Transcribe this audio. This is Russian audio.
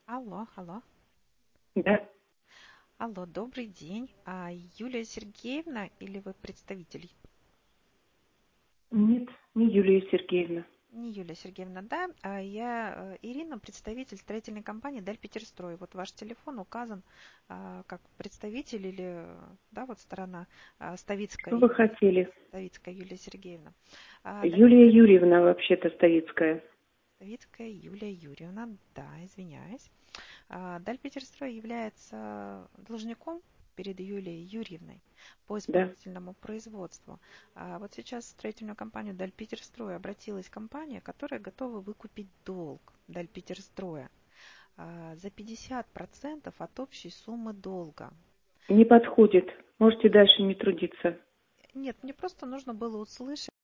Алло, алло. Да. Алло, добрый день. Юлия Сергеевна или вы представитель? Нет, не Юлия Сергеевна. Не Юлия Сергеевна, да. Я Ирина, представитель строительной компании Дальпетерстрой. Вот ваш телефон указан как представитель или, да, вот сторона Что вы хотели? Ставицкая Юлия Сергеевна. Юлия Юрьевна вообще-то Ставицкая. Ставицкая Юлия Юрьевна, да, извиняюсь. Дальпетерстрой является должником перед Юлией Юрьевной по Да. исполнительному производству. Вот сейчас в строительную компанию Дальпетерстрой обратилась компания, которая готова выкупить долг Дальпетерстроя за 50% от общей суммы долга. Не подходит. Можете дальше не трудиться. Нет, мне просто нужно было услышать